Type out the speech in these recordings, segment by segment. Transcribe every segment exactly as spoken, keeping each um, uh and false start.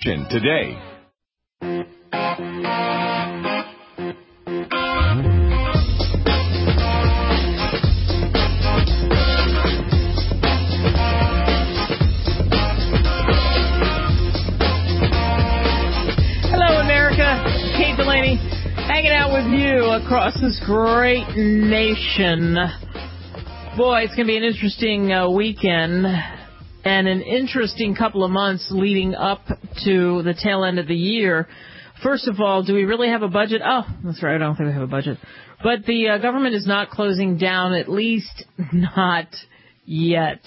question today. Hello, America. Kate Delaney hanging out with you across this great nation. Boy, it's going to be an interesting uh, weekend and an interesting couple of months leading up to the tail end of the year. First of all, do we really have a budget? Oh, that's right, I don't think we have a budget. But the uh, government is not closing down, at least not yet.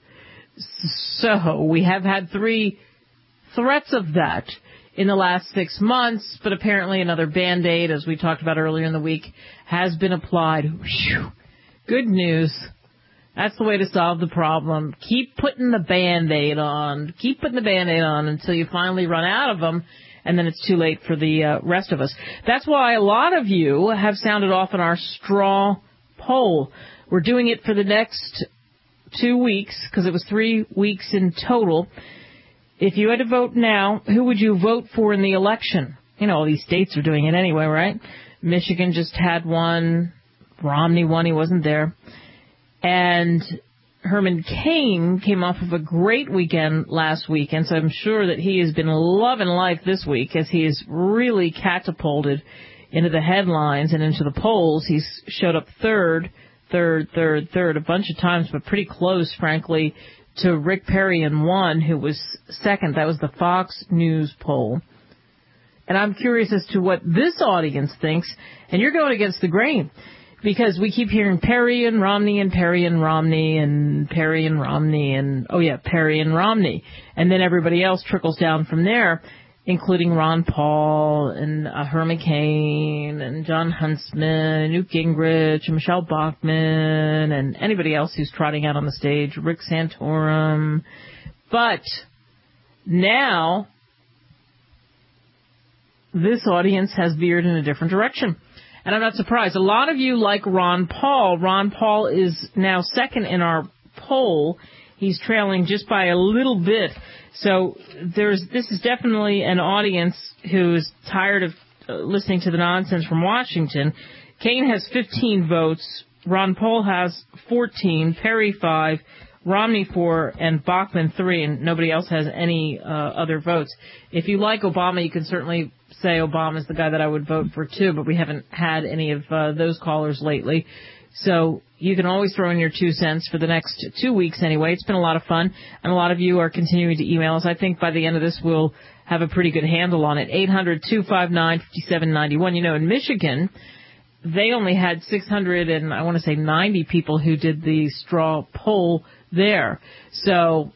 So we have had three threats of that in the last six months, but apparently another Band-Aid, as we talked about earlier in the week, has been applied. Whew. Good news. That's the way to solve the problem. Keep putting the Band-Aid on. Keep putting the Band-Aid on until you finally run out of them, and then it's too late for the uh, rest of us. That's why a lot of you have sounded off on our straw poll. We're doing it for the next two weeks, because it was three weeks in total. If you had to vote now, who would you vote for in the election? You know, all these states are doing it anyway, right? Michigan just had one. Romney won. He wasn't there. And Herman Cain came off of a great weekend last weekend, so I'm sure that he has been loving life this week as he is really catapulted into the headlines and into the polls. He's showed up third, third, third, third a bunch of times, but pretty close, frankly, to Rick Perry in one, who was second. That was the Fox News poll. And I'm curious as to what this audience thinks, and you're going against the grain, because we keep hearing Perry and Romney and Perry and Romney and Perry and Romney and, oh yeah, Perry and Romney. And then everybody else trickles down from there, including Ron Paul and uh, Herman Cain and John Huntsman and Newt Gingrich and Michelle Bachmann and anybody else who's trotting out on the stage, Rick Santorum. But now this audience has veered in a different direction. And I'm not surprised. A lot of you like Ron Paul. Ron Paul is now second in our poll. He's trailing just by a little bit. So there's this is definitely an audience who's tired of uh, listening to the nonsense from Washington. Cain has fifteen votes. Ron Paul has fourteen. Perry five. Romney four. And Bachmann three. And nobody else has any uh, other votes. If you like Obama, you can certainly say Obama's the guy that I would vote for too, but we haven't had any of uh, those callers lately. So you can always throw in your two cents for the next two weeks anyway. It's been a lot of fun, and a lot of you are continuing to email us. I think by the end of this, we'll have a pretty good handle on it. eight hundred, two five nine, five seven nine one. You know, in Michigan, they only had six hundred and I want to say ninety people who did the straw poll there. So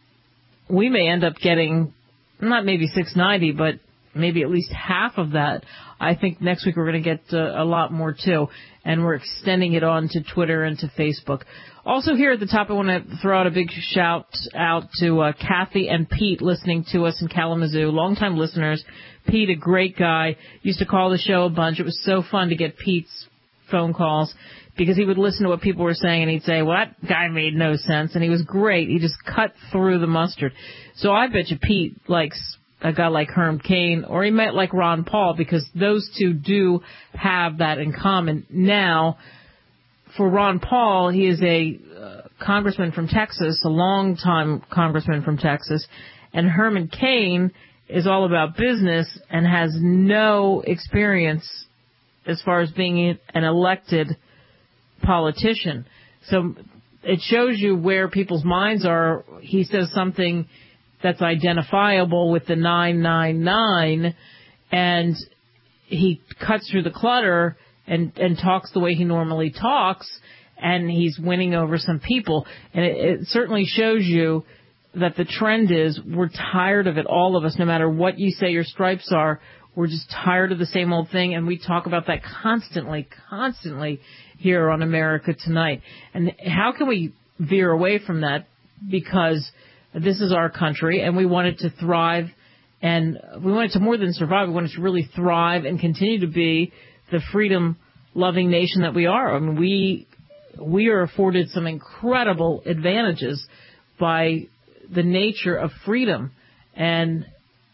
we may end up getting, not maybe six ninety, but maybe at least half of that. I think next week we're going to get uh, a lot more, too. And we're extending it on to Twitter and to Facebook. Also here at the top, I want to throw out a big shout out to uh, Kathy and Pete listening to us in Kalamazoo. Longtime listeners. Pete, a great guy, used to call the show a bunch. It was so fun to get Pete's phone calls because he would listen to what people were saying and he'd say, well, that guy made no sense. And he was great. He just cut through the mustard. So I bet you Pete likes a guy like Herm Cain, or he might like Ron Paul, because those two do have that in common. Now, for Ron Paul, he is a uh, congressman from Texas, a long-time congressman from Texas, and Herman Cain is all about business and has no experience as far as being an elected politician. So it shows you where people's minds are. He says something that's identifiable with the nine nine nine, and he cuts through the clutter and, and talks the way he normally talks, and he's winning over some people. And it, it certainly shows you that the trend is we're tired of it, all of us, no matter what you say your stripes are. We're just tired of the same old thing, and we talk about that constantly, constantly here on America Tonight. And how can we veer away from that? Because this is our country, and we want it to thrive, and we want it to more than survive. We want it to really thrive and continue to be the freedom-loving nation that we are. I mean, we we are afforded some incredible advantages by the nature of freedom, and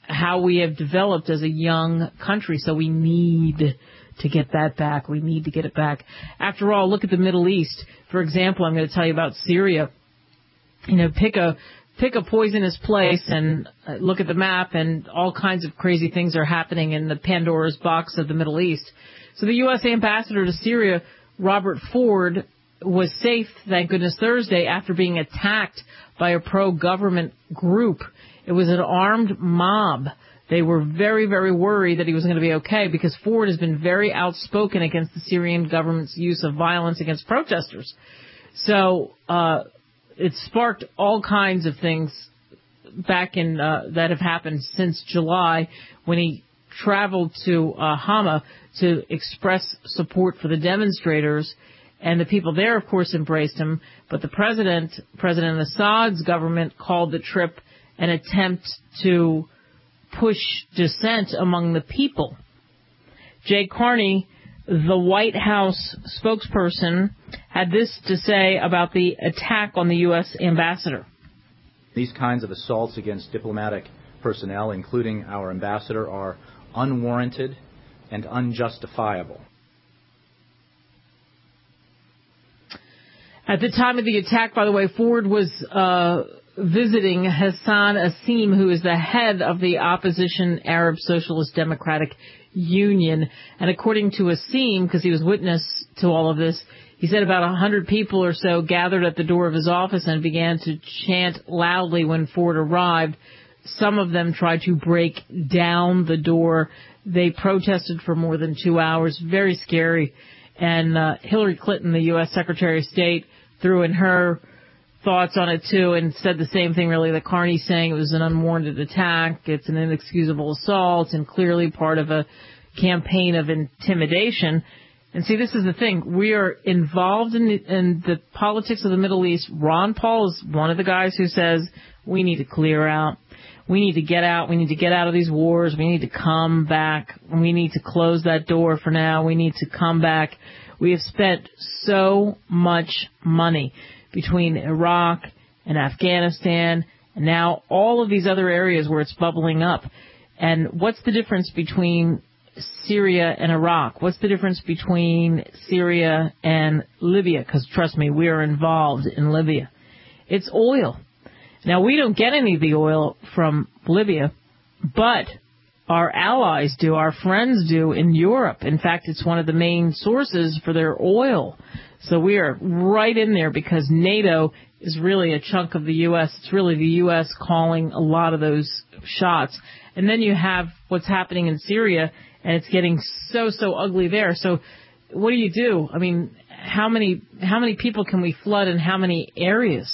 how we have developed as a young country. So we need to get that back. We need to get it back. After all, look at the Middle East. For example, I'm going to tell you about Syria. You know, pick a pick a poisonous place and look at the map, and all kinds of crazy things are happening in the Pandora's box of the Middle East. So the U S ambassador to Syria, Robert Ford, was safe, thank goodness, Thursday after being attacked by a pro-government group. It was an armed mob. They were very, very worried that he was going to be okay because Ford has been very outspoken against the Syrian government's use of violence against protesters. So uh it sparked all kinds of things back in uh, that have happened since July when he traveled to uh, Hama to express support for the demonstrators. And the people there, of course, embraced him. But the president, President Assad's government, called the trip an attempt to push dissent among the people. Jay Carney, the White House spokesperson, had this to say about the attack on the U S ambassador. These kinds of assaults against diplomatic personnel, including our ambassador, are unwarranted and unjustifiable. At the time of the attack, by the way, Ford was uh, visiting Hassan Asim, who is the head of the opposition Arab Socialist Democratic Union. And according to Asim, because he was witness to all of this, he said about one hundred people or so gathered at the door of his office and began to chant loudly when Ford arrived. Some of them tried to break down the door. They protested for more than two hours. Very scary. And uh, Hillary Clinton, the U S Secretary of State, threw in her thoughts on it, too, and said the same thing, really, that Carney's saying it was an unwarranted attack, it's an inexcusable assault, and clearly part of a campaign of intimidation. And see, this is the thing. We are involved in the, in the politics of the Middle East. Ron Paul is one of the guys who says we need to clear out. We need to get out. We need to get out of these wars. We need to come back. We need to close that door for now. We need to come back. We have spent so much money between Iraq and Afghanistan and now all of these other areas where it's bubbling up. And what's the difference between Syria and Iraq? What's the difference between Syria and Libya? Because trust me, we are involved in Libya. It's oil. Now, we don't get any of the oil from Libya, but our allies do, our friends do in Europe. In fact, it's one of the main sources for their oil. So we are right in there because NATO is really a chunk of the U S. It's really the U S calling a lot of those shots. And then you have what's happening in Syria, and it's getting so, so ugly there. So what do you do? I mean, how many how many people can we flood in how many areas?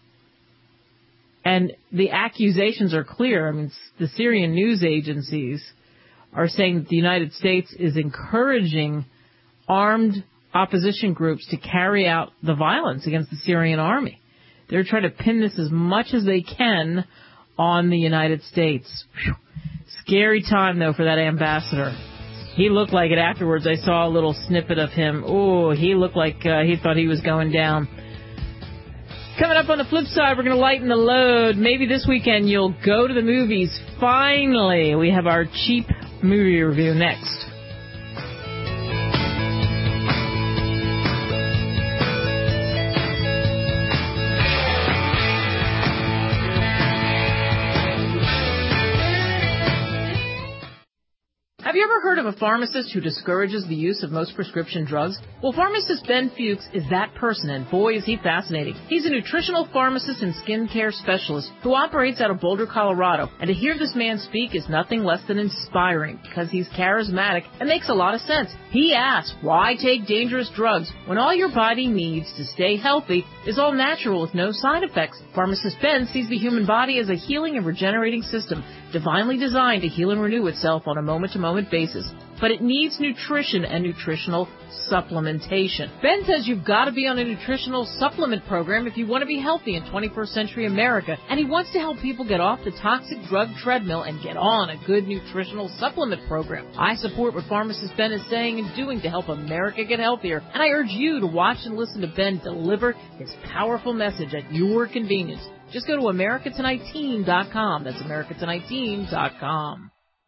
And the accusations are clear. I mean, the Syrian news agencies are saying that the United States is encouraging armed opposition groups to carry out the violence against the Syrian army. They're trying to pin this as much as they can on the United States. Whew. Scary time, though, for that ambassador. He looked like it afterwards. I saw a little snippet of him. Oh, he looked like uh, he thought he was going down. Coming up on the flip side, we're going to lighten the load. Maybe this weekend you'll go to the movies. Finally, we have our cheap movie review next. Have you ever heard of a pharmacist who discourages the use of most prescription drugs? Well, pharmacist Ben Fuchs is that person, and boy, is he fascinating. He's a nutritional pharmacist and skincare specialist who operates out of Boulder, Colorado. And to hear this man speak is nothing less than inspiring because he's charismatic and makes a lot of sense. He asks, why take dangerous drugs when all your body needs to stay healthy is all natural with no side effects? Pharmacist Ben sees the human body as a healing and regenerating system, divinely designed to heal and renew itself on a moment-to-moment basis. But it needs nutrition and nutritional supplementation. Ben says you've got to be on a nutritional supplement program if you want to be healthy in twenty-first century America, and he wants to help people get off the toxic drug treadmill and get on a good nutritional supplement program. I support what pharmacist Ben is saying and doing to help America get healthier, and I urge you to watch and listen to Ben deliver his powerful message at your convenience. Just go to America Tonight Team dot com. That's America Tonight Team dot com.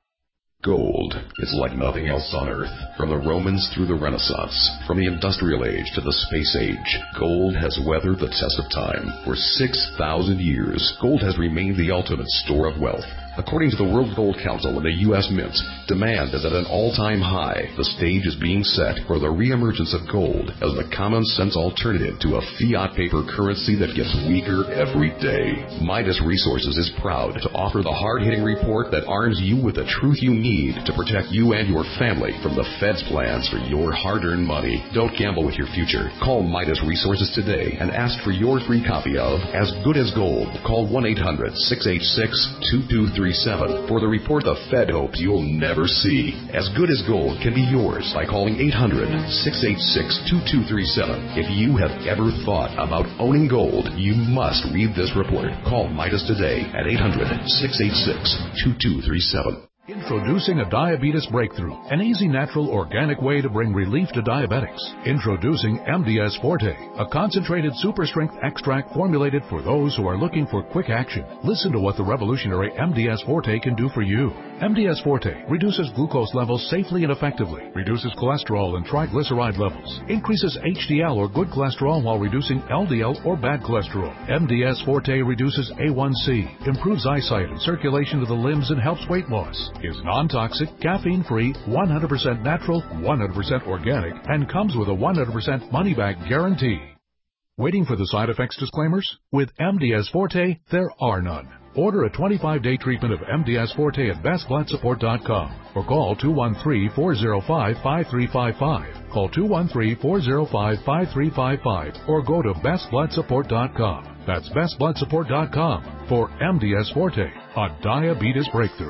Gold is like nothing else on Earth. From the Romans through the Renaissance, from the Industrial Age to the Space Age, gold has weathered the test of time. For six thousand years, gold has remained the ultimate store of wealth. According to the World Gold Council and the U S Mint, demand is at an all-time high. The stage is being set for the reemergence of gold as the common-sense alternative to a fiat paper currency that gets weaker every day. Midas Resources is proud to offer the hard-hitting report that arms you with the truth you need to protect you and your family from the Fed's plans for your hard-earned money. Don't gamble with your future. Call Midas Resources today and ask for your free copy of As Good as Gold. Call one eight hundred, six eight six, two two three seven for the report the Fed hopes you'll never see. As Good as Gold can be yours by calling eight hundred, six eight six, two two three seven. If you have ever thought about owning gold, you must read this report. Call Midas today at eight hundred, six eight six, two two three seven. Introducing a diabetes breakthrough, an easy, natural, organic way to bring relief to diabetics. Introducing M D S Forte, a concentrated super-strength extract formulated for those who are looking for quick action. Listen to what the revolutionary M D S Forte can do for you. M D S Forte reduces glucose levels safely and effectively, reduces cholesterol and triglyceride levels, increases H D L or good cholesterol while reducing L D L or bad cholesterol. M D S Forte reduces A one C, improves eyesight and circulation to the limbs, and helps weight loss. Is non-toxic, caffeine-free, one hundred percent natural, one hundred percent organic, and comes with a one hundred percent money-back guarantee. Waiting for the side effects disclaimers? With M D S Forte, there are none. Order a twenty-five day treatment of M D S Forte at best blood support dot com or call two one three, four zero five, five three five five. Call two one three, four zero five, five three five five or go to best blood support dot com. That's best blood support dot com for M D S Forte, a diabetes breakthrough.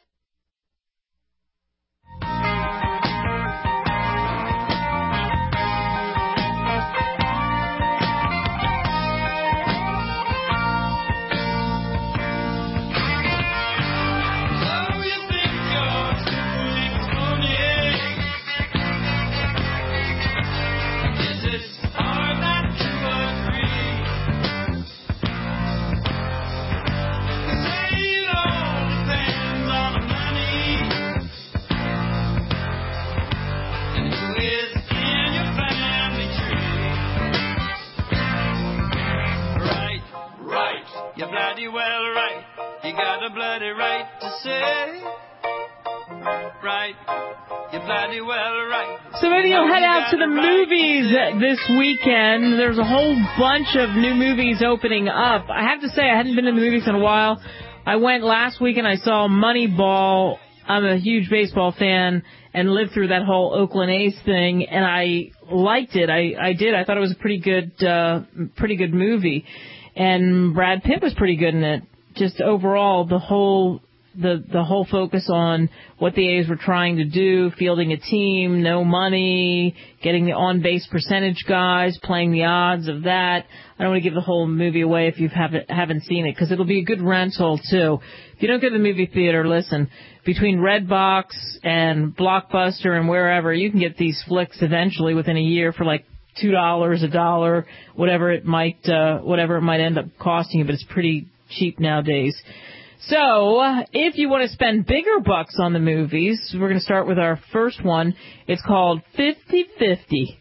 So maybe you'll head out to the movies this weekend. There's a whole bunch of new movies opening up. I have to say, I hadn't been in the movies in a while. I went last week and I saw Moneyball. I'm a huge baseball fan and lived through that whole Oakland A's thing, and I liked it. I, I did. I thought it was a pretty good, uh, pretty good movie. And Brad Pitt was pretty good in it. Just overall, the whole... The the whole focus on what the A's were trying to do, fielding a team, no money, getting the on-base percentage guys, playing the odds of that. I don't want to give the whole movie away if you haven't, haven't seen it, because it'll be a good rental, too. If you don't go to the movie theater, listen, between Redbox and Blockbuster and wherever, you can get these flicks eventually within a year for like two dollars, a dollar, whatever it might, uh, whatever it might end up costing you, but it's pretty cheap nowadays. So, if you want to spend bigger bucks on the movies, we're going to start with our first one. It's called fifty fifty.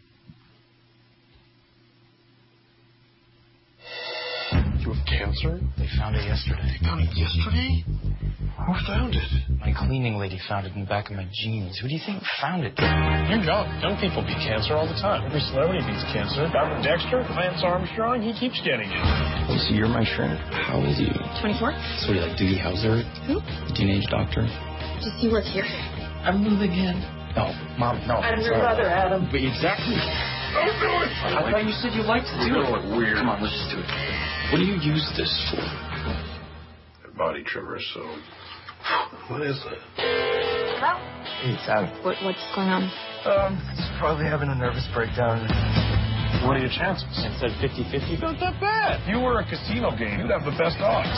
You have cancer? They found it yesterday. They found it yesterday? Who found it? My cleaning lady found it in the back of my jeans. Who do you think found it? You're young. Young people beat cancer all the time. Every celebrity beats cancer. Robert Dexter, Lance Armstrong, he keeps getting it. Oh, so you're my shrink. How old are you? twenty-four. So what, you like Doogie Howser? Who? Teenage doctor? Does he work here? I'm moving in. No, Mom, no. I'm your brother, Adam. But exactly. Don't do it! I thought you said you liked to do it. Look weird. Come on, let's just do it. What do you use this for? Body trimmer, so... What is it? Hello? Hey, Sam. What, what's going on? Um, just probably having a nervous breakdown. What are your chances? I said fifty fifty. Not that bad. If you were a casino game, you'd have the best odds.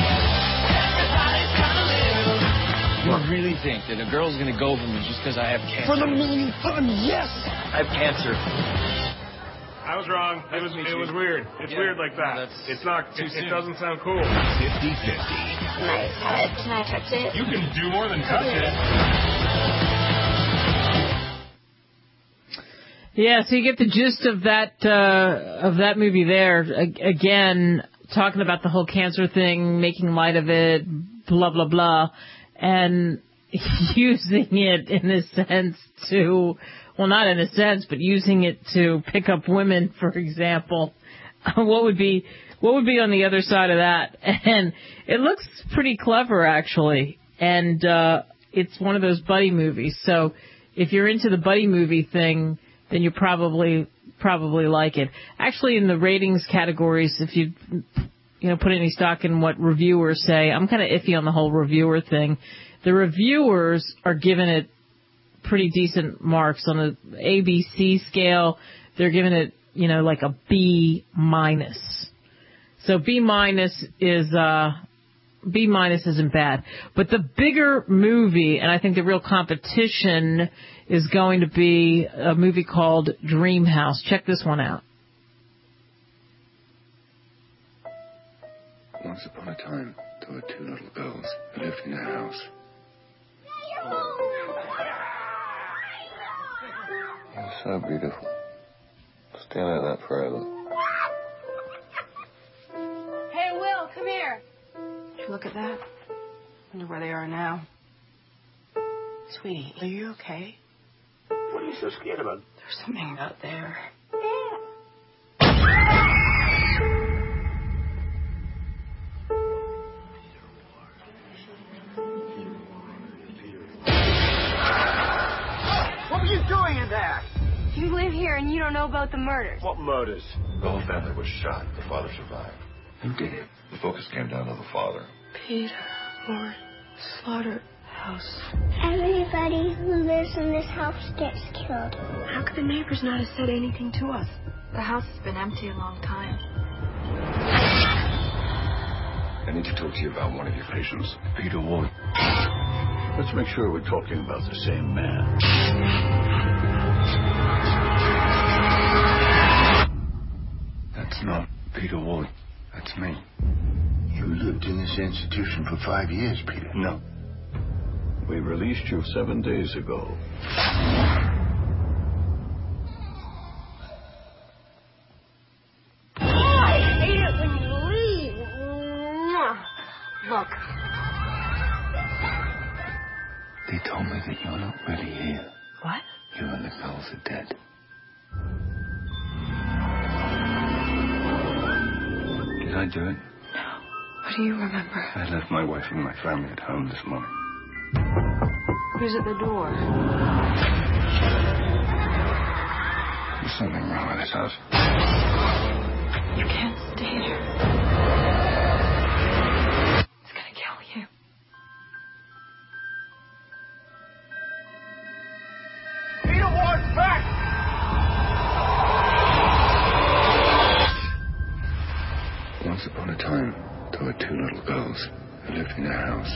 You really think that a girl's gonna go for me just because I have cancer? For the millionth time, yes! I have cancer. I I was wrong. It was it was weird. It's Yeah. weird like that. No, that's it's not. too It, it soon. doesn't sound cool. fifty-fifty. My head. Can I touch it? You can do more than touch it. Yeah, so you get the gist of that uh, of that movie there. A- again, talking about the whole cancer thing, making light of it, blah blah blah, and using it in a sense to, well, not in a sense, but using it to pick up women, for example. What would be what would be on the other side of that? And it looks pretty clever, actually, and uh, it's one of those buddy movies. So if you're into the buddy movie thing, then you probably probably like it. Actually, in the ratings categories, if you you know put any stock in what reviewers say, I'm kind of iffy on the whole reviewer thing. The reviewers are giving it pretty decent marks on the A B C scale. They're giving it, you know, like a B minus. So B minus is uh, B minus isn't bad. But the bigger movie, and I think the real competition, is going to be a movie called Dream House. Check this one out. Once upon a time, there were two little girls who lived in a house. You're so beautiful. Stay like that forever. Hey, Will, come here. Did you look at that? Wonder where they are now. Sweetie, are you okay? What are you so scared about? There's something out there. What were you doing in there? You live here and you don't know about the murders. What murders? The whole family was shot. The father survived. Who did it? The focus came down to the father. Peter Lord Slaughterhouse. Everybody who lives in this house gets killed. How could the neighbors not have said anything to us? The house has been empty a long time. I need to talk to you about one of your patients, Peter Ward. Let's make sure we're talking about the same man. That's not Peter Ward. That's me. You lived in this institution for five years, Peter. No. We released you seven days ago. Oh, I hate it when you leave. Look. They told me that you're not really here. What? You and the girls are dead. Did I do it? No. What do you remember? I left my wife and my family at home this morning. Who's at the door? There's something wrong with this house. You can't stay here. It's gonna kill you. Peter Ward's back! Once upon a time, there were two little girls who lived in a house.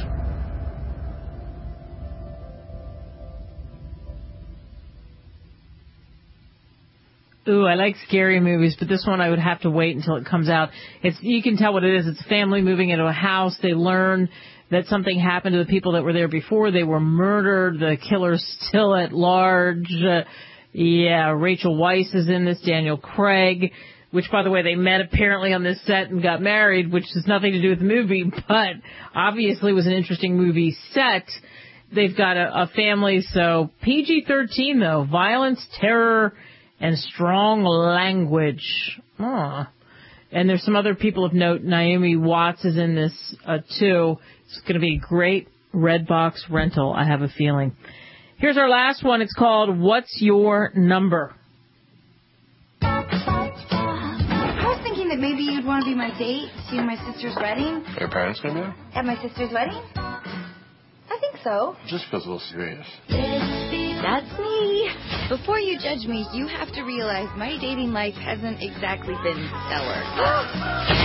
Ooh, I like scary movies, but this one I would have to wait until it comes out. It's you can tell what it is. It's a family moving into a house. They learn that something happened to the people that were there before. They were murdered. The killer's still at large. Uh, yeah, Rachel Weisz is in this. Daniel Craig, which, by the way, they met apparently on this set and got married, which has nothing to do with the movie, but obviously was an interesting movie set. They've got a, a family, so P G thirteen, though. Violence, terror, and strong language. Aw. And there's some other people of note. Naomi Watts is in this, uh, too. It's going to be a great Redbox rental, I have a feeling. Here's our last one. It's called What's Your Number? I was thinking that maybe you'd want to be my date, see my sister's wedding. Are your parents going to be there? At my sister's wedding? I think so. It just feels a little serious. That's me. Before you judge me, you have to realize my dating life hasn't exactly been stellar.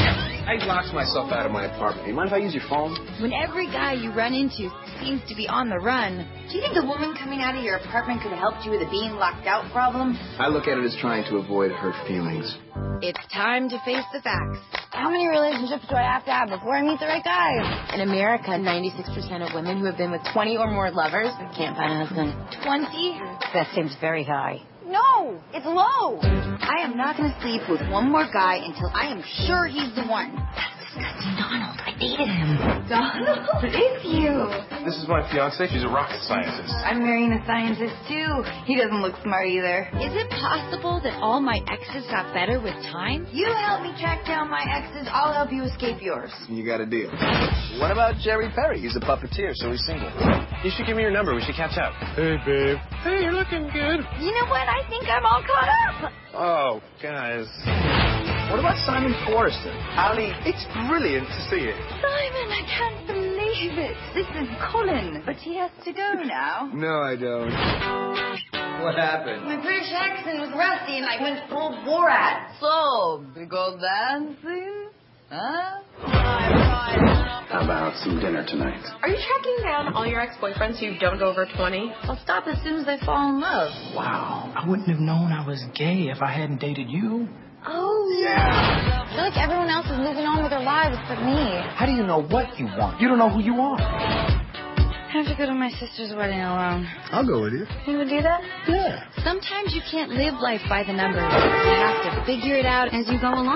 I locked myself out of my apartment. You mind if I use your phone? When every guy you run into seems to be on the run, do you think the woman coming out of your apartment could have helped you with a being locked out problem? I look at it as trying to avoid hurt feelings. It's time to face the facts. How many relationships do I have to have before I meet the right guy? In America, ninety-six percent of women who have been with twenty or more lovers can't find a husband. twenty? That seems very high. No, it's low. I am not going to sleep with one more guy until I am sure he's the one. That's disgusting, Donald. I dated him. Donald, it's you. This is my fiance. She's a rocket scientist. I'm marrying a scientist, too. He doesn't look smart either. Is it possible that all my exes got better with time? You help me track down my exes, I'll help you escape yours. You got a deal. What about Jerry Perry? He's a puppeteer, so he's single. You should give me your number. We should catch up. Hey, babe. Hey, you're looking good. You know what? I think I'm all caught up. Oh, guys. What about Simon Forrester? Howdy. It's brilliant to see you. Simon, I can't believe it. This is Colin, but he has to go now. No, I don't. What happened? My British accent was rusty and I went full Borat. So, we go dancing? Huh? How about some dinner tonight? Are you tracking down all your ex-boyfriends who don't go over twenty? I'll stop as soon as they fall in love. Wow, I wouldn't have known I was gay if I hadn't dated you. Oh, yeah. I feel like everyone else is moving on with their lives but me. How do you know what you want? You don't know who you are. I have to go to my sister's wedding alone. I'll go with you. You would do that? Yeah. Sometimes you can't live life by the numbers. You have to figure it out as you go along.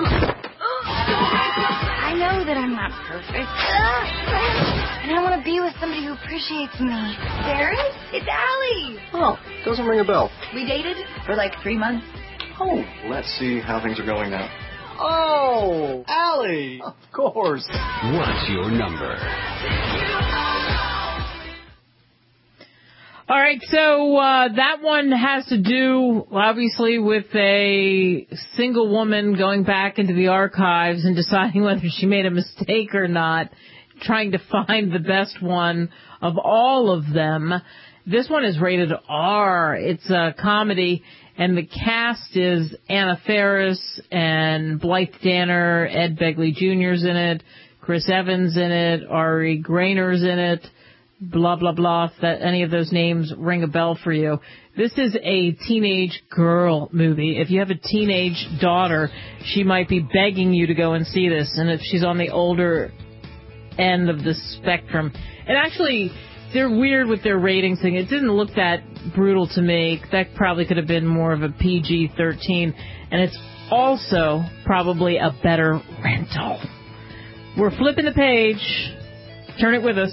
I know that I'm not perfect. And I want to be with somebody who appreciates me. Darren? It's Allie. Oh, doesn't ring a bell. We dated for like three months. Oh, let's see how things are going now. Oh, Allie. Of course. What's your number? All right, so uh, that one has to do, obviously, with a single woman going back into the archives and deciding whether she made a mistake or not, trying to find the best one of all of them. This one is rated R. It's a comedy, and the cast is Anna Faris and Blythe Danner, Ed Begley Junior's in it, Chris Evans in it, Ari Grainer's in it. Blah, blah, blah, if that any of those names ring a bell for you. This is a teenage girl movie. If you have a teenage daughter, she might be begging you to go and see this. And if she's on the older end of the spectrum. And actually, they're weird with their ratings thing. It didn't look that brutal to me. That probably could have been more of a P G thirteen. And it's also probably a better rental. We're flipping the page. Turn it with us.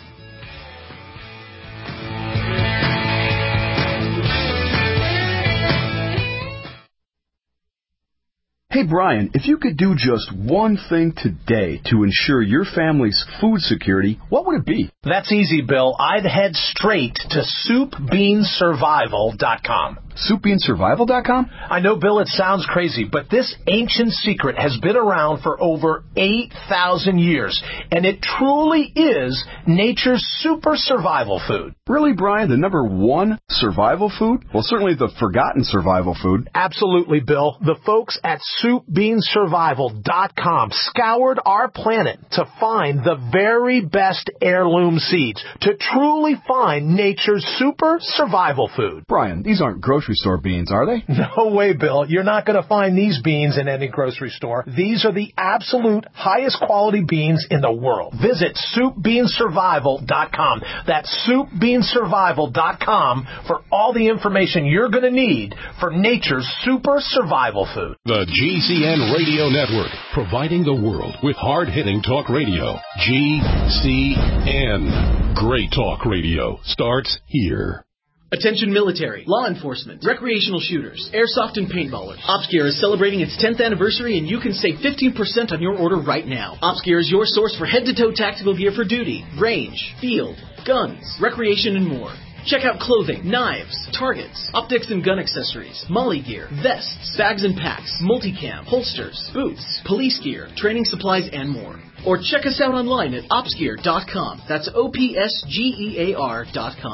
Hey, Brian, if you could do just one thing today to ensure your family's food security, what would it be? That's easy, Bill. I'd head straight to soup bean survival dot com. soup bean survival dot com? I know, Bill, it sounds crazy, but this ancient secret has been around for over eight thousand years, and it truly is nature's super survival food. Really, Brian? The number one survival food? Well, certainly the forgotten survival food. Absolutely, Bill. The folks at soup bean survival dot com scoured our planet to find the very best heirloom seeds, to truly find nature's super survival food. Brian, these aren't grocery store beans, are they? No way, Bill. You're not going to find these beans in any grocery store. These are the absolute highest quality beans in the world. Visit soup bean survival dot com. That's soup bean survival dot com for all the information you're going to need for nature's super survival food. The G C N Radio Network, providing the world with hard-hitting talk radio. G C N. Great talk radio starts here. Attention military, law enforcement, recreational shooters, airsoft and paintballers. OpsGear is celebrating its tenth anniversary and you can save fifteen percent on your order right now. OpsGear is your source for head-to-toe tactical gear for duty, range, field, guns, recreation and more. Check out clothing, knives, targets, optics and gun accessories, molly gear, vests, bags and packs, multicam, holsters, boots, police gear, training supplies, and more. Or check us out online at ops gear dot com. That's O P S G E A R dot com.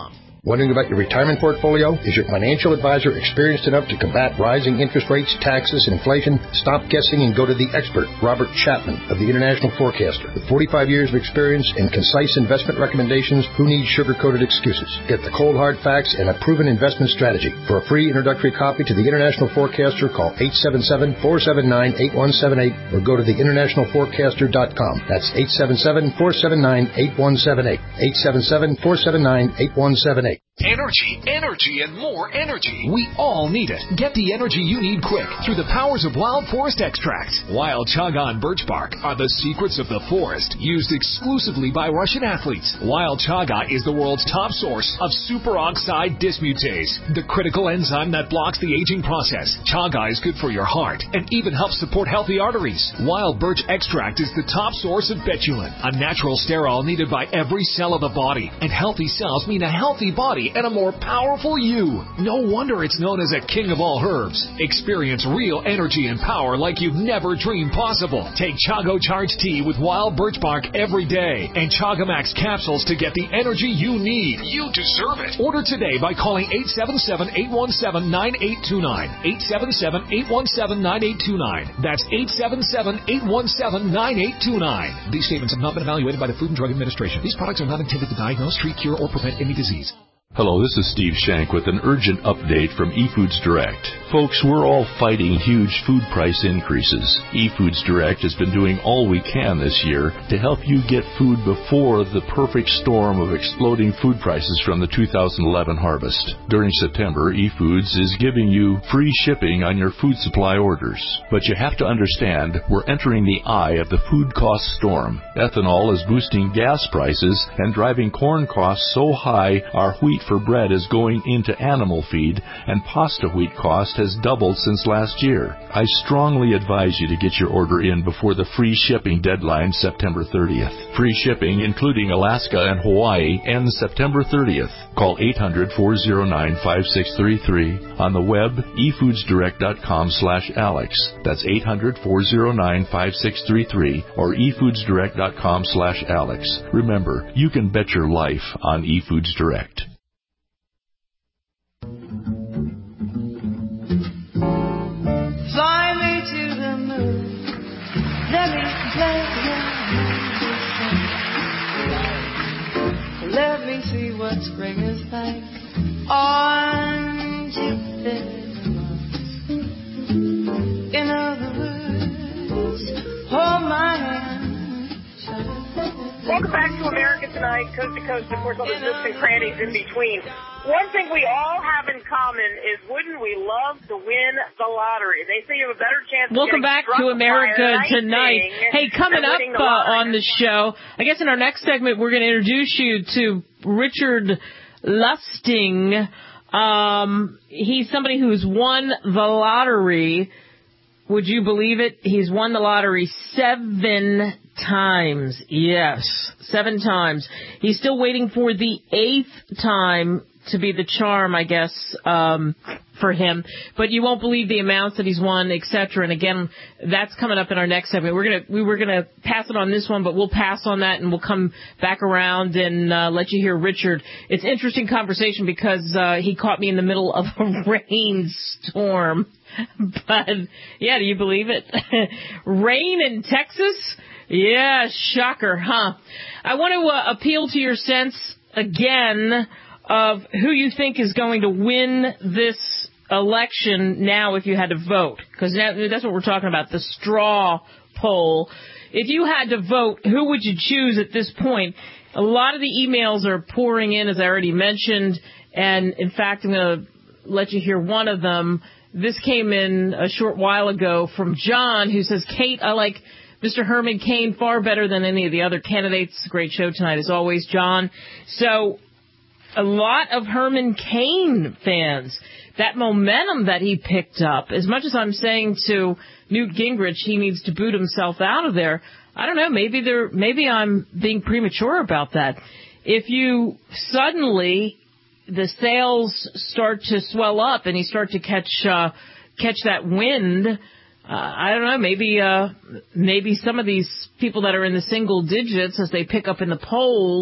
Wondering about your retirement portfolio? Is your financial advisor experienced enough to combat rising interest rates, taxes, and inflation? Stop guessing and go to the expert, Robert Chapman of the International Forecaster. With forty-five years of experience and concise investment recommendations, who needs sugar-coated excuses? Get the cold hard facts and a proven investment strategy. For a free introductory copy to the International Forecaster, call eight seven seven, four seven nine, eight one seven eight or go to the international forecaster dot com. That's eight seven seven, four seven nine, eight one seven eight. eight seven seven, four seven nine, eight one seven eight. Energy, energy, and more energy. We all need it. Get the energy you need quick through the powers of Wild Forest Extracts. Wild Chaga and birch bark are the secrets of the forest, used exclusively by Russian athletes. Wild Chaga is the world's top source of superoxide dismutase, the critical enzyme that blocks the aging process. Chaga is good for your heart and even helps support healthy arteries. Wild birch extract is the top source of betulin, a natural sterol needed by every cell of the body. And healthy cells mean a healthy body and a more powerful you. No wonder it's known as a king of all herbs. Experience real energy and power like you've never dreamed possible. Take Chago Charge Tea with wild birch bark every day and Chagamax capsules to get the energy you need. You deserve it. Order today by calling eight seven seven, eight one seven, nine eight two nine. eight seven seven, eight one seven, nine eight two nine. That's eight seven seven, eight one seven, nine eight two nine. These statements have not been evaluated by the Food and Drug Administration. These products are not intended to diagnose, treat, cure, or prevent any disease. Hello, this is Steve Shank with an urgent update from eFoods Direct. Folks, we're all fighting huge food price increases. eFoods Direct has been doing all we can this year to help you get food before the perfect storm of exploding food prices from the two thousand eleven harvest. During September, eFoods is giving you free shipping on your food supply orders. But you have to understand, we're entering the eye of the food cost storm. Ethanol is boosting gas prices and driving corn costs so high our wheat for bread is going into animal feed, and pasta wheat cost has doubled since last year. I strongly advise you to get your order in before the free shipping deadline, September thirtieth. Free shipping, including Alaska and Hawaii, ends September thirtieth. Call eight hundred, four oh nine, five six three three. On the web, e foods direct dot com slash Alex. That's eight hundred, four oh nine, five six three three or e foods direct dot com slash Alex. Remember, you can bet your life on eFoods Direct. Fly me to the moon. Let me play with you. Let me see what spring is like on Jupiter. In other words, hold my hand. Welcome back to America Tonight, coast to coast, of course, all the nooks and crannies in between. One thing we all have in common is, wouldn't we love to win the lottery? They say you have a better chance of Welcome getting back struck to America by Tonight. Hey, coming up the uh, on the show, I guess in our next segment, we're going to introduce you to Richard Lustig. Um, he's somebody who's won the lottery. Would you believe it? He's won the lottery seven times. Yes, seven times. He's still waiting for the eighth time to be the charm, I guess, um, for him. But you won't believe the amounts that he's won, et cetera. And again, that's coming up in our next segment. We're gonna we were gonna pass it on this one, but we'll pass on that and we'll come back around and uh, let you hear Richard. It's an interesting conversation because uh, he caught me in the middle of a rainstorm. But yeah, do you believe it? Rain in Texas? Yeah, shocker, huh? I want to uh, appeal to your sense again of who you think is going to win this election now if you had to vote. Because that's what we're talking about, the straw poll. If you had to vote, who would you choose at this point? A lot of the emails are pouring in, as I already mentioned. And, in fact, I'm going to let you hear one of them. This came in a short while ago from John, who says, Kate, I like Mister Herman Cain far better than any of the other candidates. Great show tonight, as always, John. So a lot of Herman Cain fans, that momentum that he picked up, as much as I'm saying to Newt Gingrich he needs to boot himself out of there, I don't know, maybe there, maybe I'm being premature about that. If you suddenly, the sales start to swell up and you start to catch uh, catch that wind, uh, I don't know, maybe uh, maybe some of these people that are in the single digits as they pick up in the polls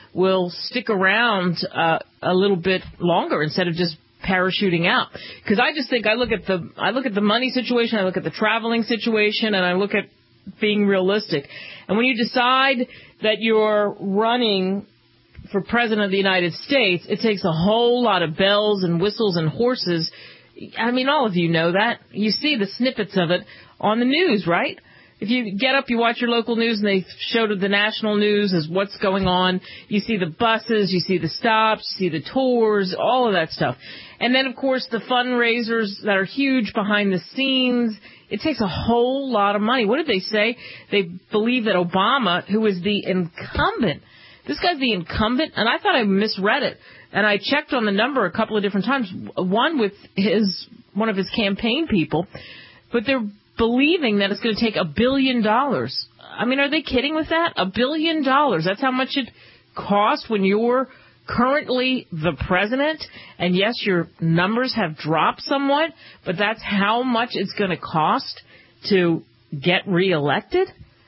will stick around uh, a little bit longer instead of just parachuting out. Because I just think I look at the I look at the money situation, I look at the traveling situation, and I look at being realistic. And when you decide that you're running for President of the United States, it takes a whole lot of bells and whistles and horses. I mean, all of you know that. You see the snippets of it on the news, right? If you get up, you watch your local news, and they show the national news as what's going on. You see the buses, you see the stops, you see the tours, all of that stuff. And then, of course, the fundraisers that are huge behind the scenes. It takes a whole lot of money. What did they say? They believe that Obama, who is the incumbent, this guy's the incumbent, and I thought I misread it. And I checked on the number a couple of different times, one with his one of his campaign people. But they're believing that it's going to take a billion dollars. I mean, are they kidding with that? A billion dollars. That's how much it costs when you're currently the president. And yes, your numbers have dropped somewhat, but that's how much it's going to cost to get reelected?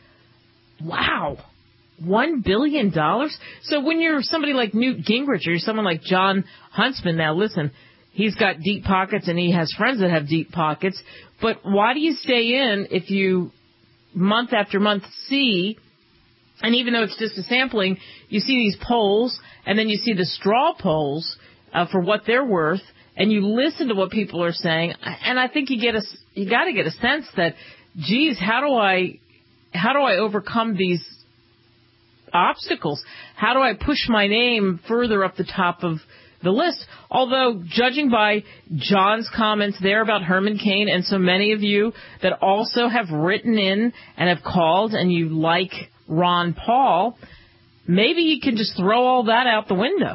Wow. One billion dollars? So when you're somebody like Newt Gingrich or you're someone like John Huntsman, now listen, he's got deep pockets and he has friends that have deep pockets, but why do you stay in if you month after month see, and even though it's just a sampling, you see these polls and then you see the straw polls uh, for what they're worth, and you listen to what people are saying, and I think you get a, you got to get a sense that, geez, how do I, how do I overcome these obstacles? How do I push my name further up the top of the list? Although, judging by John's comments there about Herman Cain and so many of you that also have written in and have called and you like Ron Paul, maybe you can just throw all that out the window.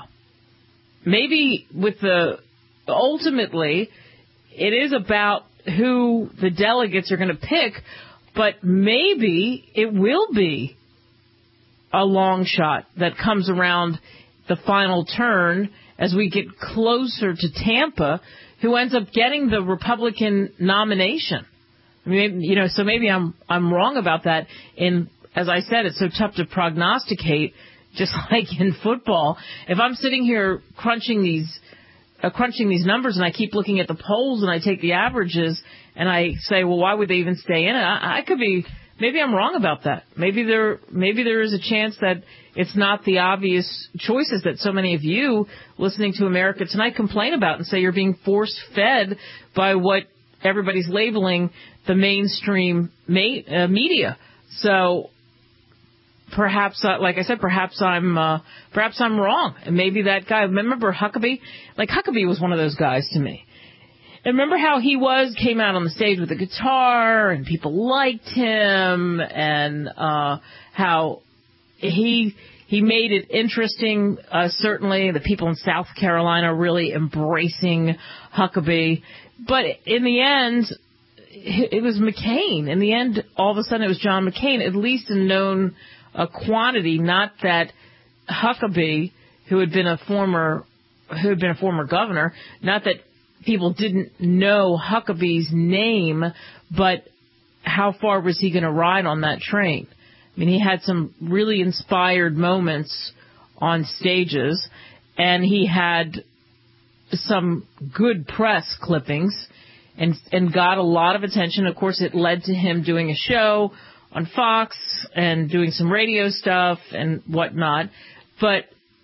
Maybe with the, ultimately, it is about who the delegates are going to pick, but maybe it will be a long shot that comes around the final turn as we get closer to Tampa, who ends up getting the Republican nomination. I mean, you know, so maybe I'm I'm wrong about that. In, as I said, it's so tough to prognosticate, just like in football. If I'm sitting here crunching these uh, crunching these numbers and I keep looking at the polls and I take the averages and I say, well, why would they even stay in it? I, I could be. Maybe I'm wrong about that. Maybe there, maybe there is a chance that it's not the obvious choices that so many of you listening to America Tonight complain about and say you're being force-fed by what everybody's labeling the mainstream ma- uh, media. So perhaps, uh, like I said, perhaps I'm, uh, perhaps I'm wrong. And maybe that guy. Remember Huckabee? Like Huckabee was one of those guys to me. And remember how he was, came out on the stage with a guitar and people liked him, and uh, how he he made it interesting, uh, certainly. The people in South Carolina really embracing Huckabee. But in the end, it was McCain. In the end, all of a sudden it was John McCain, at least in known uh, quantity, not that Huckabee, who had been a former who had been a former governor, not that people didn't know Huckabee's name, but how far was he going to ride on that train? I mean, he had some really inspired moments on stages, and he had some good press clippings and and got a lot of attention. Of course, it led to him doing a show on Fox and doing some radio stuff and whatnot. But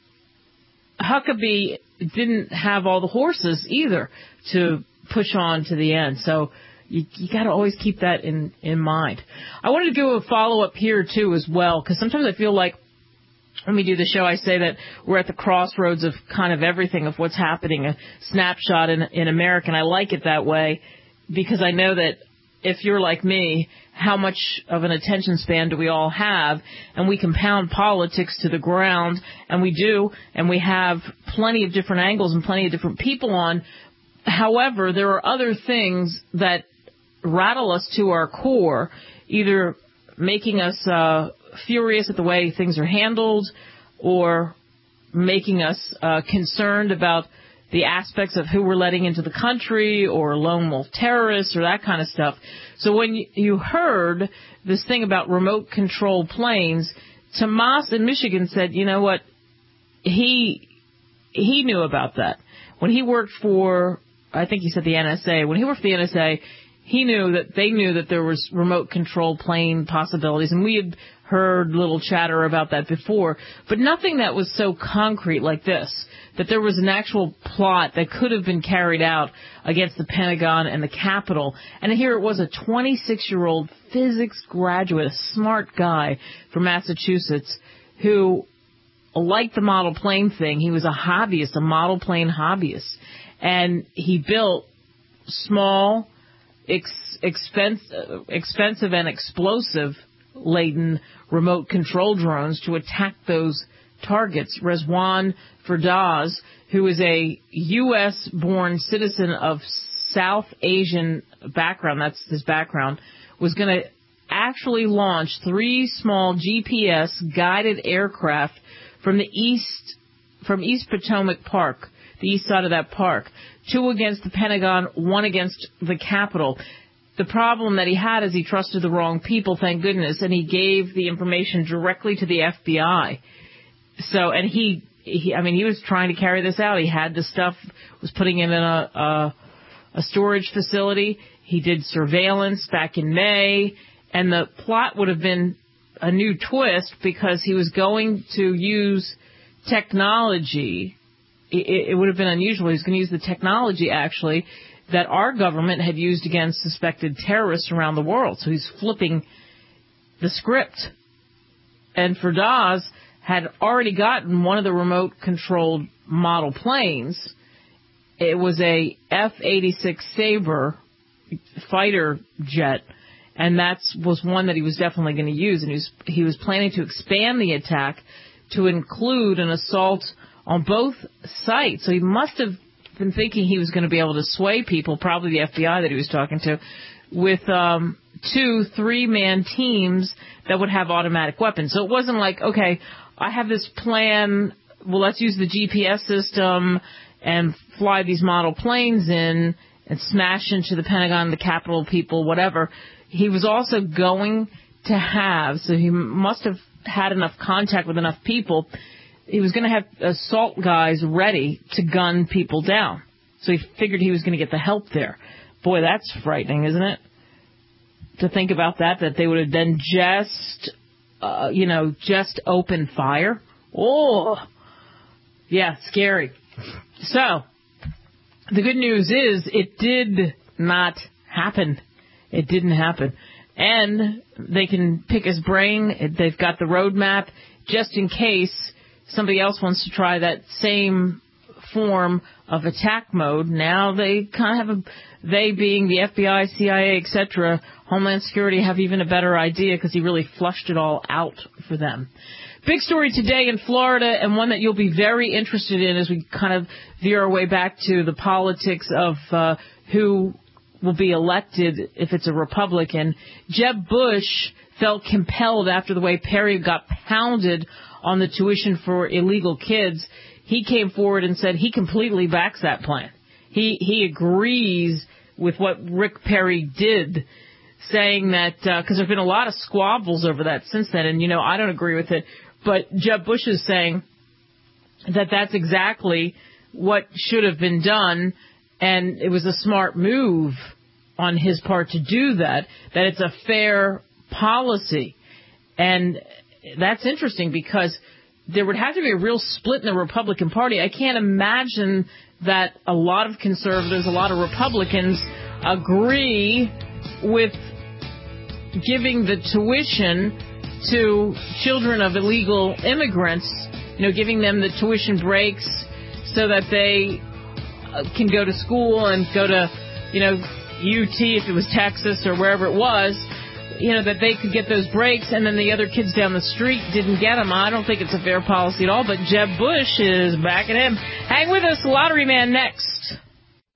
Huckabee didn't have all the horses either to push on to the end. So you, you got to always keep that in, in mind. I wanted to do a follow-up here, too, as well, because sometimes I feel like when we do the show, I say that we're at the crossroads of kind of everything, of what's happening, a snapshot in, in America, and I like it that way because I know that if you're like me, how much of an attention span do we all have? And we can pound politics to the ground, and we do, and we have plenty of different angles and plenty of different people on. However, there are other things that rattle us to our core, either making us uh, furious at the way things are handled or making us uh, concerned about the aspects of who we're letting into the country or lone wolf terrorists or that kind of stuff. So when you heard this thing about remote control planes, Tomas in Michigan said, you know what, he he knew about that. When he worked for, I think he said the N S A, when he worked for the N S A, he knew that they knew that there was remote control plane possibilities, and we had heard little chatter about that before, but nothing that was so concrete like this, that there was an actual plot that could have been carried out against the Pentagon and the Capitol. And here it was, a twenty-six-year-old physics graduate, a smart guy from Massachusetts, who liked the model plane thing. He was a hobbyist, a model plane hobbyist, and he built small, ex- expense- expensive and explosive-laden remote control drones to attack those targets. Rezwan Firdaz, who is a U S born citizen of South Asian background, that's his background, was going to actually launch three small G P S guided aircraft from the east, from East Potomac Park, the east side of that park, two against the Pentagon, one against the Capitol. The problem that he had is he trusted the wrong people, thank goodness, and he gave the information directly to the F B I. So, and he, he, I mean, he was trying to carry this out. He had the stuff, was putting it in a, a, a storage facility. He did surveillance back in May, and the plot would have been a new twist because he was going to use technology. It, it would have been unusual. He was going to use the technology, actually, that our government had used against suspected terrorists around the world. So he's flipping the script. And Firdaz had already gotten one of the remote-controlled model planes. It was a F eighty-six Sabre fighter jet, and that was one that he was definitely going to use. And he was, he was planning to expand the attack to include an assault on both sites. So he must have been thinking he was going to be able to sway people, probably the F B I that he was talking to, with um, two three-man teams that would have automatic weapons. So it wasn't like, okay, I have this plan, well, let's use the G P S system and fly these model planes in and smash into the Pentagon, the Capitol people, whatever. He was also going to have, so he must have had enough contact with enough people, he was going to have assault guys ready to gun people down. So he figured he was going to get the help there. Boy, that's frightening, isn't it? To think about that, that they would have then just, uh, you know, just opened fire. Oh, yeah, scary. So, the good news is it did not happen. It didn't happen. And they can pick his brain. They've got the roadmap just in case somebody else wants to try that same form of attack mode. Now they kind of have a, they being the F B I, C I A, et cetera, Homeland Security have even a better idea because he really flushed it all out for them. Big story today in Florida, and one that you'll be very interested in as we kind of veer our way back to the politics of uh, who will be elected if it's a Republican. Jeb Bush felt compelled after the way Perry got pounded on the tuition for illegal kids. He came forward and said he completely backs that plan. He he agrees with what Rick Perry did, saying that, because uh, there's been a lot of squabbles over that since then, and, you know, I don't agree with it. But Jeb Bush is saying that that's exactly what should have been done, and it was a smart move on his part to do that, that it's a fair policy. And that's interesting because there would have to be a real split in the Republican Party. I can't imagine that a lot of conservatives, a lot of Republicans agree with giving the tuition to children of illegal immigrants, you know, giving them the tuition breaks so that they can go to school and go to, you know, U T if it was Texas or wherever it was, you know, that they could get those breaks and then the other kids down the street didn't get them. I don't think it's a fair policy at all, but Jeb Bush is backing him. Hang with us, Lottery Man next.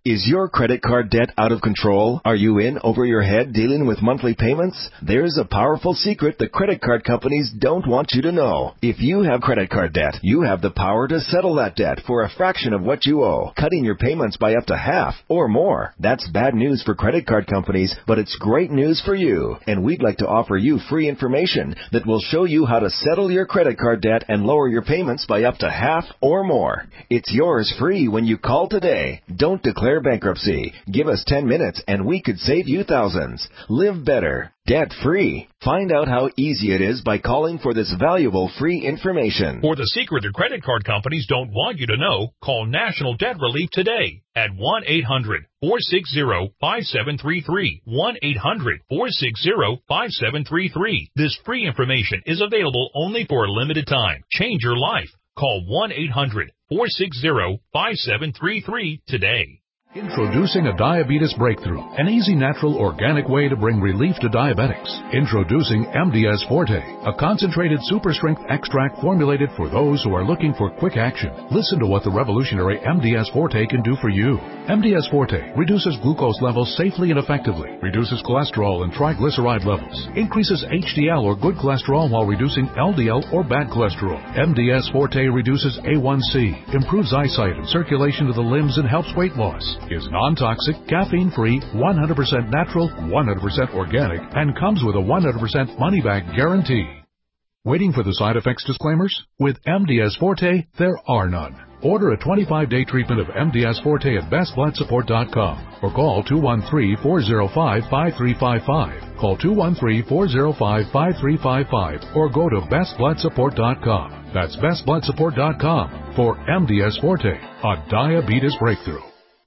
Is your credit card debt out of control? Are you in over your head dealing with monthly payments? There's a powerful secret the credit card companies don't want you to know. If you have credit card debt, you have the power to settle that debt for a fraction of what you owe, cutting your payments by up to half or more. That's bad news for credit card companies, but it's great news for you. And we'd like to offer you free information that will show you how to settle your credit card debt and lower your payments by up to half or more. It's yours free when you call today. Don't declare bankruptcy. Give us ten minutes and we could save you thousands. Live better, debt-free. Find out how easy it is by calling for this valuable free information. For the secret the credit card companies don't want you to know, call National Debt Relief today at one eight hundred four six zero five seven three three. one eight hundred four six zero five seven three three. This free information is available only for a limited time. Change your life. Call one eight hundred four six zero five seven three three today. Introducing a diabetes breakthrough, an easy, natural, organic way to bring relief to diabetics. Introducing M D S Forte, a concentrated super strength extract formulated for those who are looking for quick action. Listen to what the revolutionary M D S Forte can do for you. M D S Forte reduces glucose levels safely and effectively, reduces cholesterol and triglyceride levels, increases H D L or good cholesterol while reducing L D L or bad cholesterol. M D S Forte reduces A one C, improves eyesight and circulation to the limbs, and helps weight loss. Is non-toxic, caffeine-free, one hundred percent natural, one hundred percent organic, and comes with a one hundred percent money-back guarantee. Waiting for the side effects disclaimers? With M D S Forte, there are none. Order a twenty-five day treatment of M D S Forte at best blood support dot com or call two one three, four zero five, five three five five. Call two one three, four zero five, five three five five or go to best blood support dot com. That's best blood support dot com for M D S Forte, a diabetes breakthrough.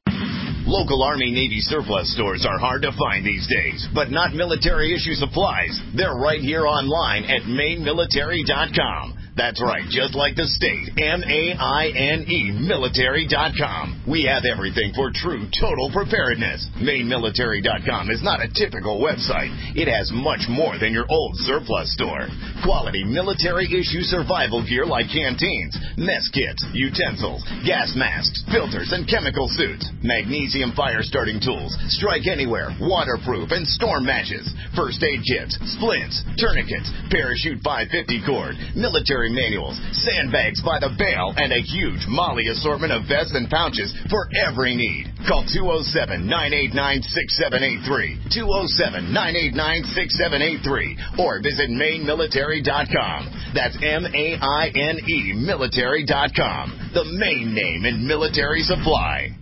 Local Army-Navy surplus stores are hard to find these days, but not military-issue supplies. They're right here online at maine military dot com. That's right, just like the state, M A I N E military dot com. We have everything for true total preparedness. maine military dot com is not a typical website. It has much more than your old surplus store. Quality military-issue survival gear like canteens, mess kits, utensils, gas masks, filters, and chemical suits, magnesium fire-starting tools, strike anywhere, waterproof, and storm matches, first aid kits, splints, tourniquets, parachute five fifty cord, military manuals, sandbags by the bale, and a huge Molly assortment of vests and pouches for every need. Call two oh seven, nine eight nine, six seven eight three, two oh seven, nine eight nine, six seven eight three, or visit maine military dot com. That's M A I N E military dot com, the main name in military supply.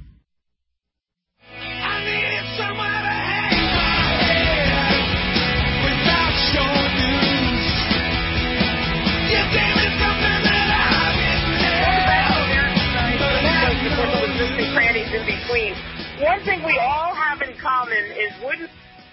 In between. One thing we all have in common is wooden.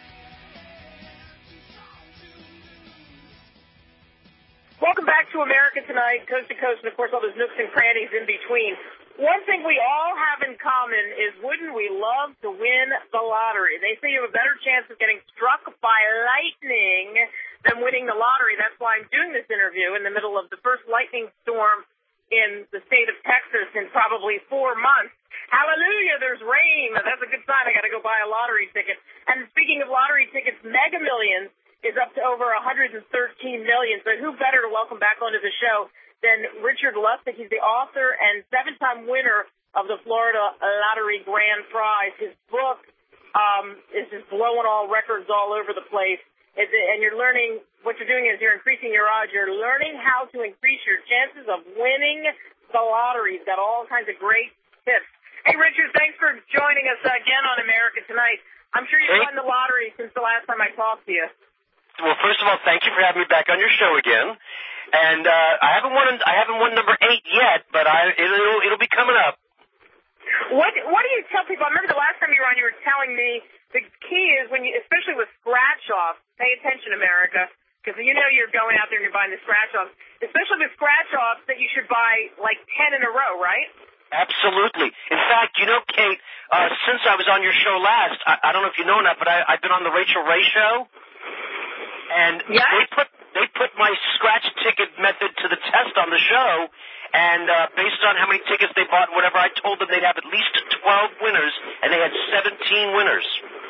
Welcome back to America Tonight, coast to coast, and of course all those nooks and crannies in between. One thing we all have in common is wouldn't we love to win the lottery? They say you have a better chance of getting struck by lightning than winning the lottery. That's why I'm doing this interview in the middle of the first lightning storm in the state of Texas in probably four months. Hallelujah, there's rain. That's a good sign. I got to go buy a lottery ticket. And speaking of lottery tickets, Mega Millions is up to over one hundred thirteen million dollars. So who better to welcome back onto the show than Richard Lustig? He's the author and seven-time winner of the Florida Lottery Grand Prize. His book um, is just blowing all records all over the place. It's, and you're learning, what you're doing is you're increasing your odds. You're learning how to increase your chances of winning the lottery. He's got all kinds of great tips. Hey, Richard, thanks for joining us again on America Tonight. I'm sure you've won the lottery since the last time I talked to you. Well, first of all, thank you for having me back on your show again. And uh, I haven't won. I haven't won number eight yet, but I it'll it'll be coming up. What What do you tell people? I remember the last time you were on, you were telling me the key is when you, especially with scratch offs. Pay attention, America, because you know you're going out there and you're buying the scratch offs. Especially with scratch offs, that you should buy like ten in a row, right? Absolutely. In fact, you know, Kate, uh, since I was on your show last, I, I don't know if you know or not, but I, I've been on the Rachel Ray show, and yeah. they put they put my scratch ticket method to the test on the show, and uh, based on how many tickets they bought, whatever, I told them they'd have at least twelve winners, and they had seventeen winners.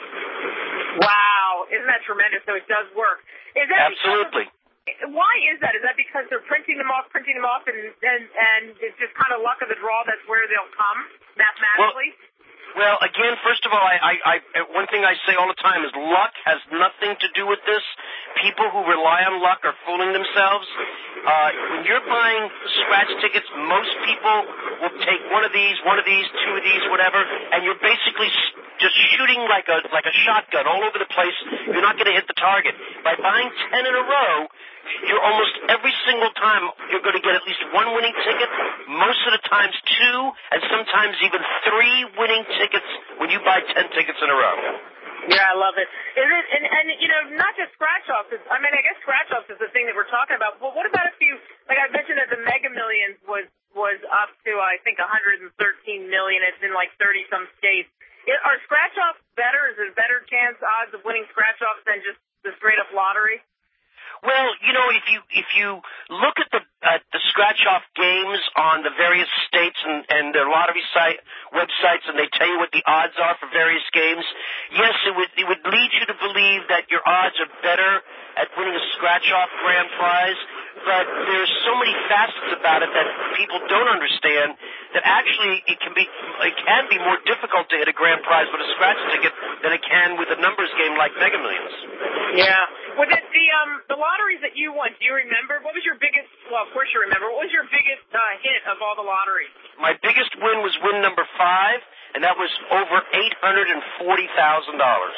Wow, isn't that tremendous? So it does work. Is that Absolutely. Because, why is that? Is that because they're printing them off, printing them off, and and, and it's just kind of luck of the draw? That's where they'll come mathematically. Well, Well, again, first of all, I, I, I, one thing I say all the time is luck has nothing to do with this. People who rely on luck are fooling themselves. Uh, when you're buying scratch tickets, most people will take one of these, one of these, two of these, whatever, and you're basically just shooting like a like a shotgun all over the place. You're not going to hit the target. By buying ten in a row, you're almost every single time you're going to get at least one winning ticket, most of the times two, and sometimes even three winning tickets when you buy ten tickets in a row. Yeah, I love it. Is it and, and you know, not just scratch offs. I mean, I guess scratch offs is the thing that we're talking about. But what about if you, like I mentioned that the Mega Millions was was up to I think one hundred thirteen million. It's in like thirty some states. Are scratch offs better? Is there a better chance odds of winning scratch offs than just the straight up lottery? Well, you know, if you if you look at the uh, the scratch off games on the various states and, and their lottery site websites, and they tell you what the odds are for various games, yes, it would it would lead you to believe that your odds are better at winning a scratch off grand prize. But there's so many facets about it that people don't understand that actually it can be it can be more difficult to hit a grand prize with a scratch ticket than it can with a numbers game like Mega Millions. Yeah. Well, the the, um, the lotteries that you won, do you remember? What was your biggest, well, of course you remember, what was your biggest uh, hit of all the lotteries? My biggest win was win number five, and that was over eight hundred forty thousand dollars.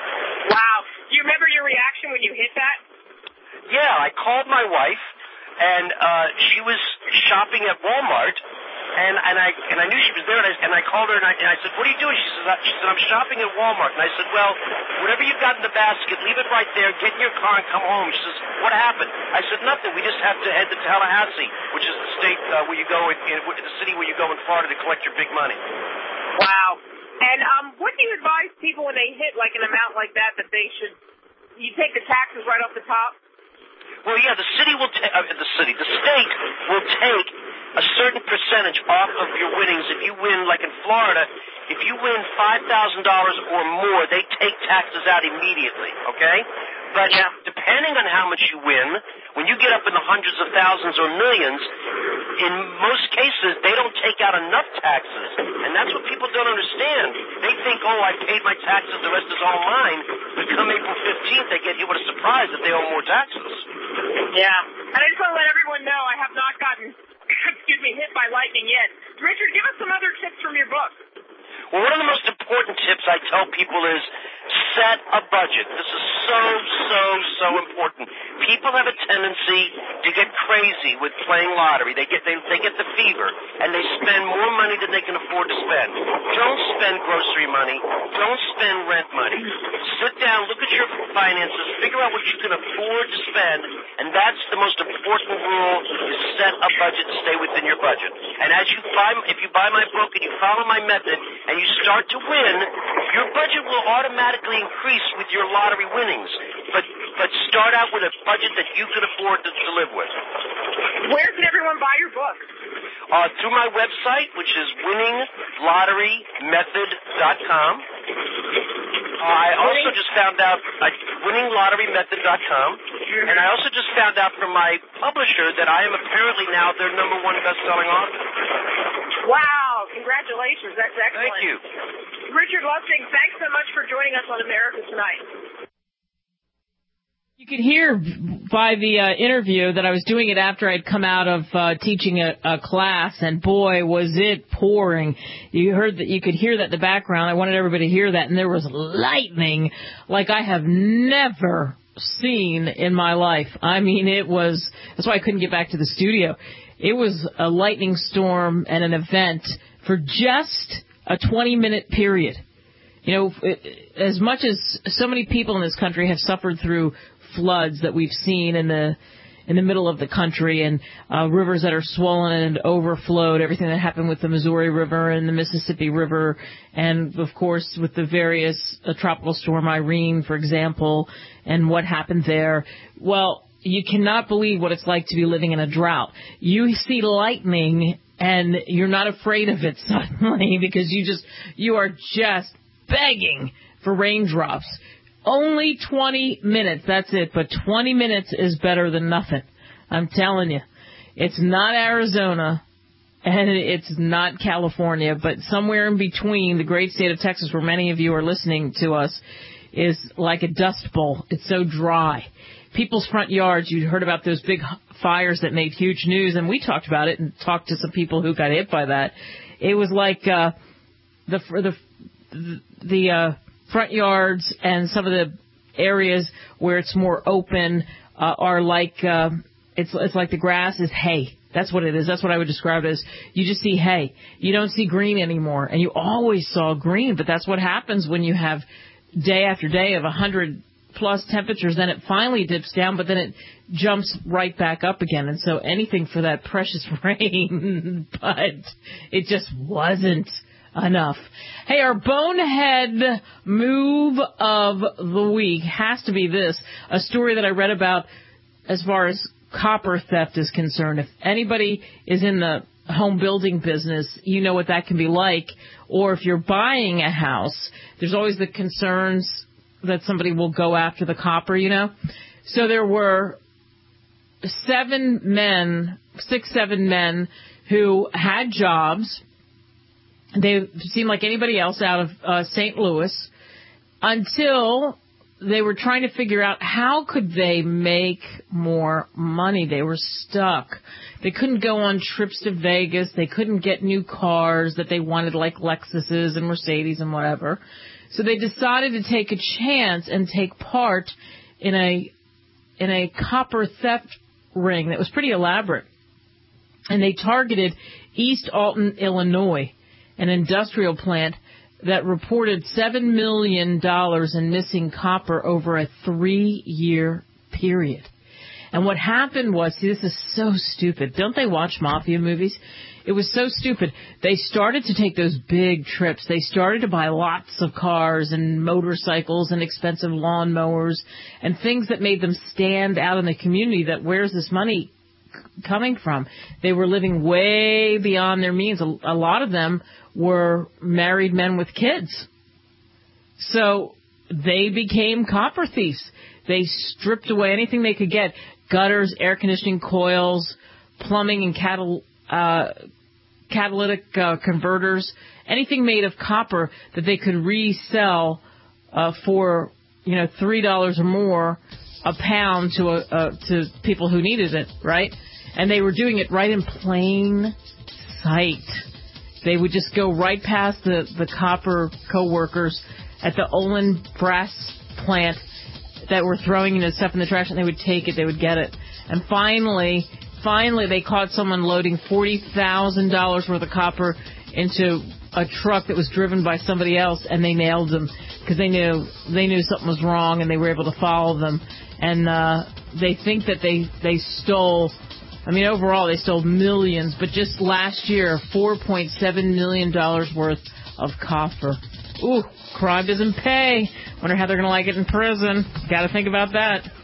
Wow. Do you remember your reaction when you hit that? Yeah, I called my wife, and uh, she was shopping at Walmart, and, and I and I knew she was there, and I, and I called her, and I, and I said, what are you doing? She said, she said, I'm shopping at Walmart. And I said, well, whatever you've got in the basket, leave it right there, get in your car and come home. She says, what happened? I said, nothing. We just have to head to Tallahassee, which is the state uh, where you go, in, in the city where you go in Florida to collect your big money. Wow. And um, what do you advise people when they hit like an amount like that, that they should, you take the taxes right off the top? Well, yeah, the city will take, uh, the city, the state will take a certain percentage off of your winnings. If you win, like in Florida, if you win five thousand dollars or more, they take taxes out immediately, okay? But yeah, depending on how much you win, when you get up in the hundreds of thousands or millions, in most cases, they don't take out enough taxes. And that's what people don't understand. They think, oh, I paid my taxes, the rest is all mine. But come April fifteenth, they get hit with a surprise that they owe more taxes. Yeah. And I just want to let everyone know I have not gotten, excuse me, hit by lightning yet. Richard, give us some other tips from your book. Well, one of the most important tips I tell people is set a budget. This is so, so, so important. People have a tendency to get crazy with playing lottery. They get they, they get the fever, and they spend more money than they can afford to spend. Don't spend grocery money. Don't spend rent money. Sit down, look at your finances, figure out what you can afford to spend, and that's the most important rule, is set a budget to stay within your budget. And as you buy, if you buy my book and you follow my method, and you start to win, your budget will automatically increase with your lottery winnings. But but start out with a budget that you can afford to, to live with. Where can everyone buy your book? Uh, through my website, which is winning lottery method dot com. Uh, I also just found out, uh, winning lottery method dot com, and I also just found out from my publisher that I am apparently now their number one best-selling author. Wow, congratulations. That's excellent. Thank you. Richard Lustig, thanks so much for joining us on America Tonight. You could hear by the uh, interview that I was doing it after I'd come out of uh, teaching a, a class, and boy, was it pouring. You heard that. You could hear that in the background. I wanted everybody to hear that, and there was lightning like I have never seen in my life. I mean, it was. That's why I couldn't get back to the studio. It was a lightning storm and an event for just a twenty-minute period. You know, it, as much as so many people in this country have suffered through floods that we've seen in the in the middle of the country, and uh, rivers that are swollen and overflowed, everything that happened with the Missouri River and the Mississippi River, and of course with the various uh, tropical storm Irene, for example, and what happened there. Well, you cannot believe what it's like to be living in a drought. You see lightning and you're not afraid of it suddenly because you just, you are just begging for raindrops. Only twenty minutes, that's it, but twenty minutes is better than nothing. I'm telling you. It's not Arizona and it's not California, but somewhere in between, the great state of Texas, where many of you are listening to us, is like a dust bowl. It's so dry. People's front yards, you heard about those big fires that made huge news, and we talked about it and talked to some people who got hit by that. It was like uh, the the the uh, front yards and some of the areas where it's more open uh, are like uh, it's it's like the grass is hay. That's what it is. That's what I would describe it as. You just see hay. You don't see green anymore, and you always saw green. But that's what happens when you have day after day of one hundred plus temperatures. Then it finally dips down, but then it jumps right back up again. And so anything for that precious rain, but it just wasn't enough. Hey, our bonehead move of the week has to be this, a story that I read about as far as copper theft is concerned. If anybody is in the home building business, you know what that can be like. Or if you're buying a house, there's always the concerns that somebody will go after the copper, you know. So there were seven men, six, seven men who had jobs. They seemed like anybody else out of uh, Saint Louis until they were trying to figure out how could they make more money. They were stuck. They couldn't go on trips to Vegas. They couldn't get new cars that they wanted, like Lexuses and Mercedes and whatever. So they decided to take a chance and take part in a in a copper theft ring that was pretty elaborate. And they targeted East Alton, Illinois, an industrial plant that reported seven million dollars in missing copper over a three-year period. And what happened was, see, this is so stupid. Don't they watch mafia movies? It was so stupid. They started to take those big trips. They started to buy lots of cars and motorcycles and expensive lawnmowers and things that made them stand out in the community, that where's this money coming from? They were living way beyond their means. A, a lot of them were married men with kids. So they became copper thieves. They stripped away anything they could get: gutters, air conditioning coils, plumbing and catal- uh, catalytic uh, converters, anything made of copper that they could resell uh, for, you know, three dollars or more a pound to a, uh, to people who needed it, right? And they were doing it right in plain sight. They would just go right past the, the copper co-workers at the Olin brass plant that were throwing, you know, stuff in the trash, and they would take it, they would get it. And finally, finally they caught someone loading forty thousand dollars worth of copper into a truck that was driven by somebody else, and they nailed them because they knew they knew something was wrong, and they were able to follow them. And uh, they think that they, they stole, I mean, overall they stole millions, but just last year, four point seven million dollars worth of copper. Ooh, crime doesn't pay. Wonder how they're going to like it in prison. Got to think about that.